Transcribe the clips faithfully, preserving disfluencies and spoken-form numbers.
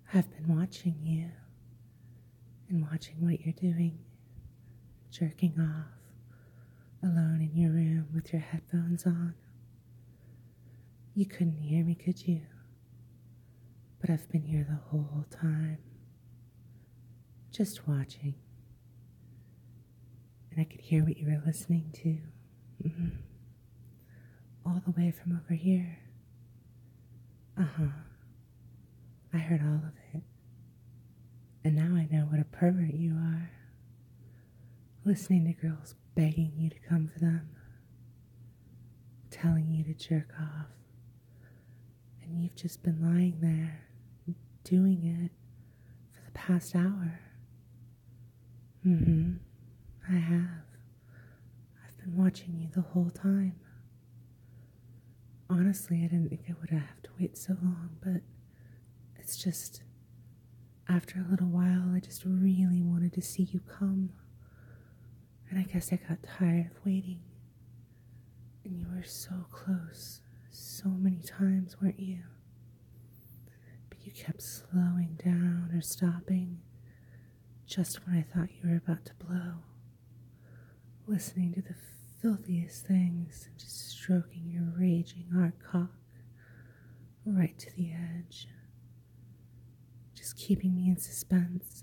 I've been watching you and watching what you're doing, jerking off, alone in your room with your headphones on. You couldn't hear me, could you? But I've been here the whole time, just watching. And I could hear what you were listening to, mm-hmm. all the way from over here. Uh-huh. I heard all of it. And now I know what a pervert you are. Listening to girls begging you to come for them, telling you to jerk off. And you've just been lying there, doing it for the past hour. Mm-hmm. I have. I've been watching you the whole time. Honestly, I didn't think I would have to wait so long, but it's just, after a little while, I just really wanted to see you come. And I guess I got tired of waiting. And you were so close, so many times, weren't you? But you kept slowing down or stopping just when I thought you were about to blow. Listening to the filthiest things and just stroking your raging hard cock right to the edge. Just keeping me in suspense.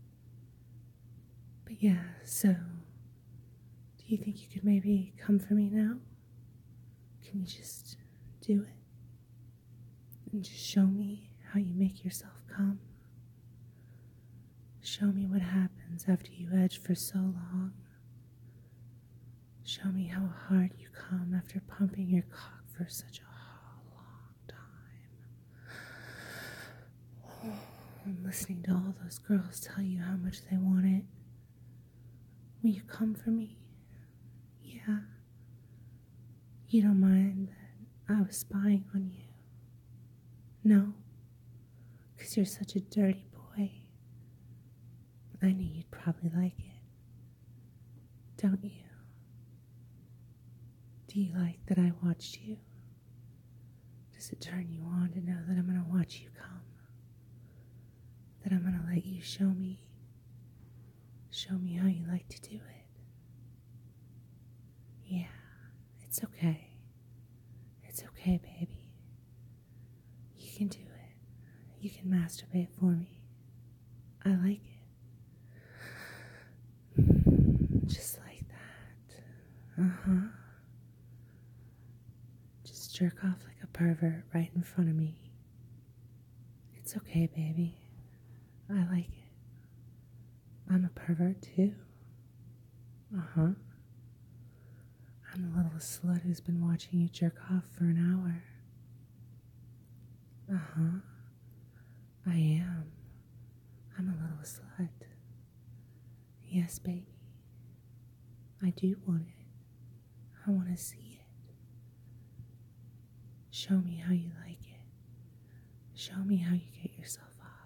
But yeah, so, do you think you could maybe come for me now? Can you just do it? And just show me how you make yourself come? Show me what happens after you edge for so long. Show me how hard you come after pumping your cock for such a long time. And listening to all those girls tell you how much they want it. Will you come for me? Yeah. You don't mind that I was spying on you? No? Because you're such a dirty boy. I knew you'd probably like it. Don't you? Do you like that I watched you? Does it turn you on to know that I'm going to watch you come? That I'm going to let you show me, show me how you like to do it? Yeah, it's okay. It's okay, baby. You can do it. You can masturbate for me. I like it. Just like that. Uh-huh. Just jerk off like a pervert right in front of me. It's okay, baby. I like it. I'm a pervert too. Uh-huh. I'm the little slut who's been watching you jerk off for an hour. Uh-huh. I am. I'm a little slut. Yes, baby. I do want it. I want to see it. Show me how you like it. Show me how you get yourself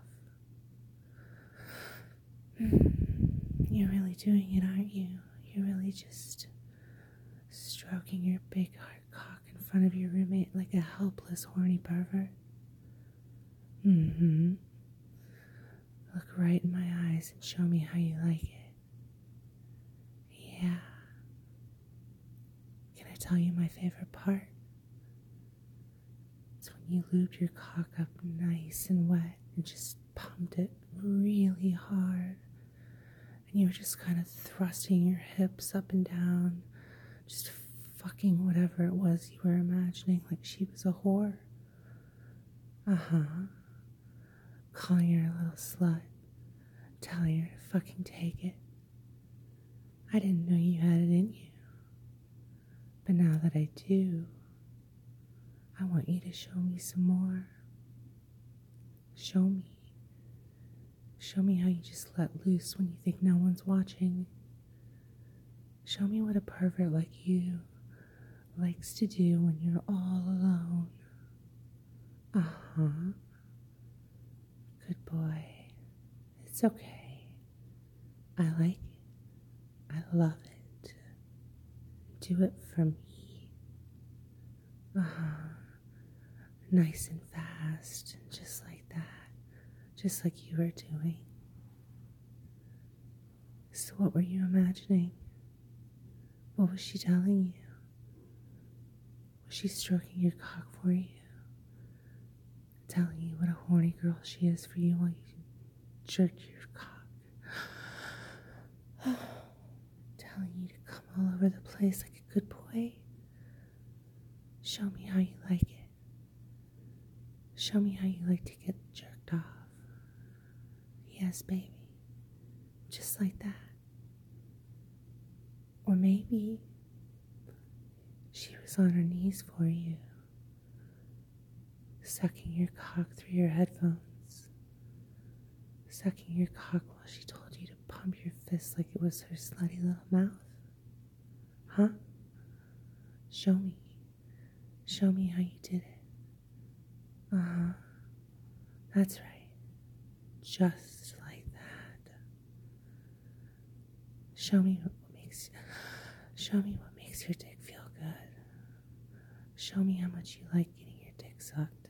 off. You're really doing it, aren't you? You're really just stroking your big hard cock in front of your roommate like a helpless, horny pervert. Mm-hmm. Look right in my eyes and show me how you like it. Yeah. Can I tell you my favorite part? It's when you lubed your cock up nice and wet and just pumped it really hard. And you were just kind of thrusting your hips up and down, just fucking whatever it was you were imagining like she was a whore. Uh-huh. Calling her a little slut, telling her to fucking take it. I didn't know you had it in you. But now that I do, I want you to show me some more. Show me. Show me how you just let loose when you think no one's watching. Show me what a pervert like you likes to do when you're all alone. Uh-huh. Good boy. It's okay. I like it. I love it. Do it for me. Uh-huh. Nice and fast, just like that. just like you were doing. So, what were you imagining? What was she telling you? Was she stroking your cock for you? Telling you what a horny girl she is for you while you jerk your cock? Telling you to come all over the place like a good boy? Show me how you like it. Show me how you like to get jerked off. Yes, baby. Just like that. Or maybe she was on her knees for you, sucking your cock through your headphones, sucking your cock while she told you to pump your fist like it was her slutty little mouth. Huh? Show me. Show me how you did it. Uh-huh. That's right. Just like that. Show me what makes show me what makes your dick feel good. Show me how much you like getting your dick sucked.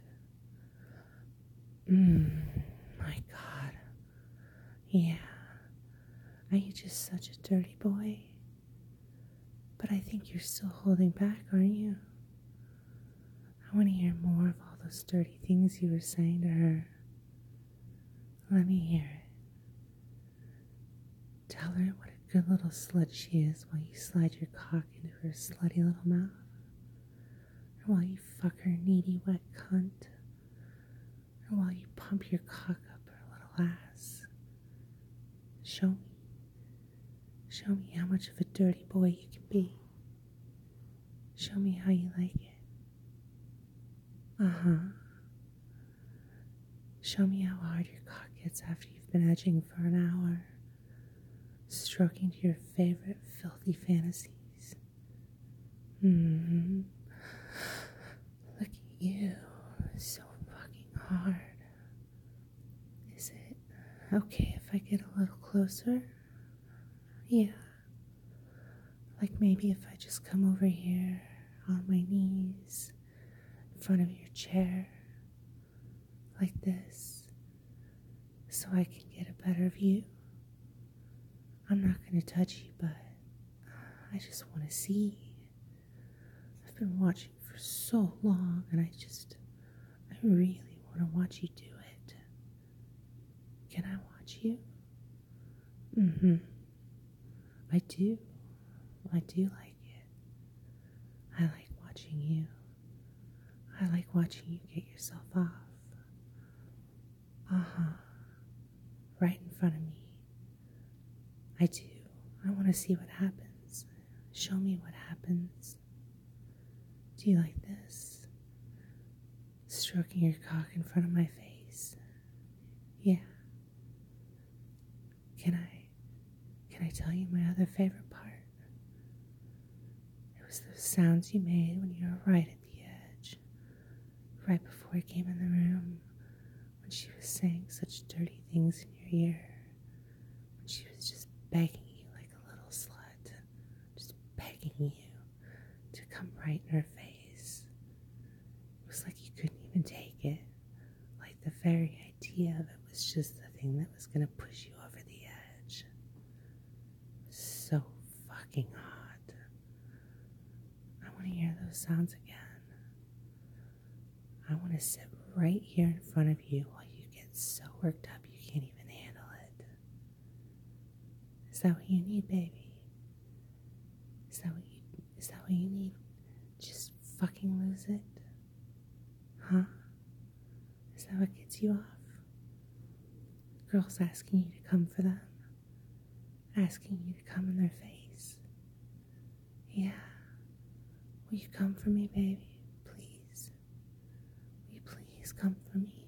Mmm, my God. Yeah. Are you just such a dirty boy? But I think you're still holding back, aren't you? I want to hear more of all those dirty things you were saying to her. Let me hear it. Tell her what a good little slut she is while you slide your cock into her slutty little mouth. Or while you fuck her needy wet cunt. Or while you pump your cock up her little ass. Show me. Show me how much of a dirty boy you can be. Show me how you like it. Uh-huh. Show me how hard your cock gets after you've been edging for an hour, stroking to your favorite filthy fantasies. Hmm. Look at you. So fucking hard. Is it okay if I get a little closer? Yeah. Like maybe if I just come over here on my knees in front of your chair, like this, so I can get a better view. I'm not going to touch you, but I just want to see. I've been watching for so long, and I just, I really want to watch you do it. Can I watch you? Mm-hmm. I do. I do like it. I like watching you. I like watching you get yourself off. Uh-huh. Right in front of me. I do. I want to see what happens. Show me what happens. Do you like this? Stroking your cock in front of my face. Yeah. Can I, can I tell you my other favorite part? It was those sounds you made when you were right at the edge. Right before I came in the room. When she was saying such dirty things in your ear. When she was just begging you like a little slut. Just begging you to come right in her face. It was like you couldn't even take it. Like the very idea of it was just the thing that was going to push you over the edge. So fucking hot. I want to hear those sounds again. I want to sit right here in front of you while you get so worked up you can't even handle it. Is that what you need, baby? Is that what you, is that what you need? Just fucking lose it? Huh? Is that what gets you off? Girls asking you to come for them? Asking you to come in their face? Yeah. Will you come for me, baby? Please. Will you please come for me?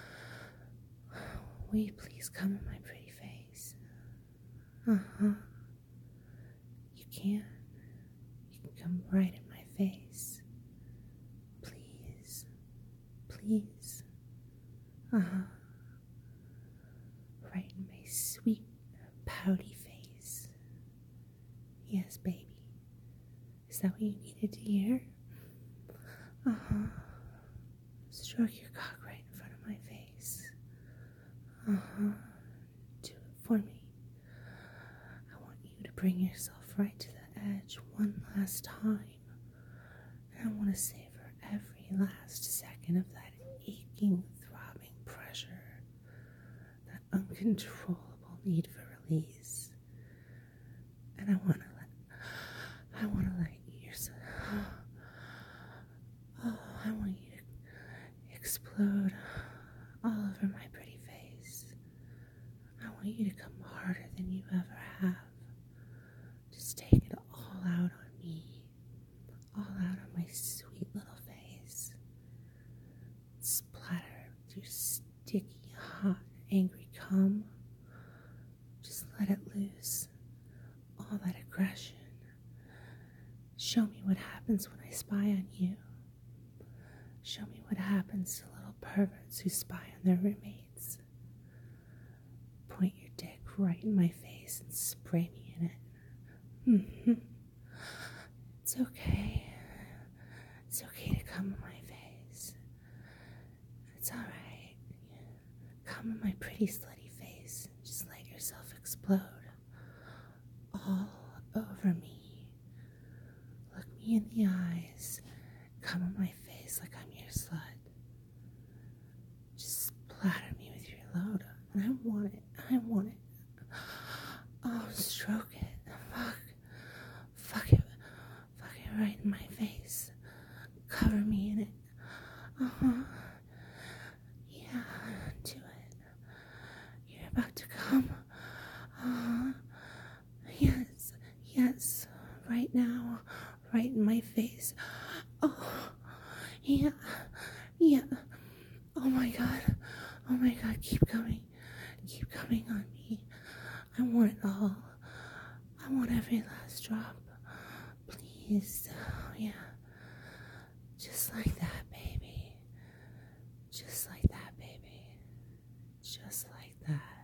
Will you please come in my pretty face? Uh-huh. You can. You can come right in my face. Please. Please. Uh-huh. Right in my sweet, pouty face. Yes, baby. Is that what you needed to hear? Uh-huh. Stroke your cock right in front of my face. bring yourself right to the edge one last time. And I want to savor every last second of that aching, throbbing pressure, that uncontrollable need for release. And I want to let, I want to let yourself, oh, I want you to explode all over my pretty face. I want you to come harder than you ever have. Just take it all out on me, all out on my sweet little face. Splatter with your sticky, hot, angry cum. Just let it loose, all that aggression. Show me what happens when I spy on you. Show me what happens to little perverts who spy on their roommates. Point your dick right in my face and spray me in it. Mm-hmm. It's okay. It's okay to come in my face. It's alright. Come in my pretty slutty face and just let yourself explode all over me. Look me in the eyes. Come in my face like I'm your slut. Just splatter me with your load. And I want it. I want it. Oh, stroke it. Fuck. Fuck it. Fuck it right in my face. Cover me in it. Uh-huh. Yeah, do it. You're about to come. Uh-huh. Yes. Yes. Right now. Right in my face. Oh. Yeah. Yeah. Oh my god. Oh my god. Keep coming. Keep coming on me. I want it all. I want every last drop. Please. Oh, yeah. Just like that, baby. Just like that, baby. Just like that.